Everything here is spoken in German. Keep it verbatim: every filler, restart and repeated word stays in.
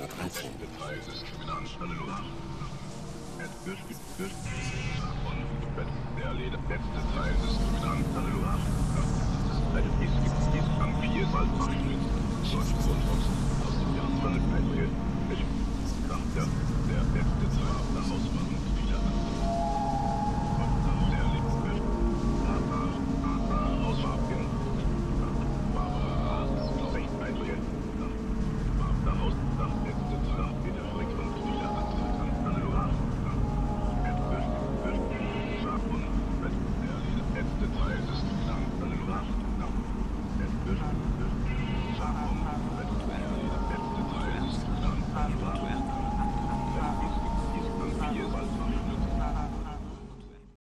dreizehn. Teil des Kriminalanstalt. Der letzte Teil des Kriminalanstalt. Das ist am viermal acht mit solchen Grundkosten aus dem Jahr zweitausendelf.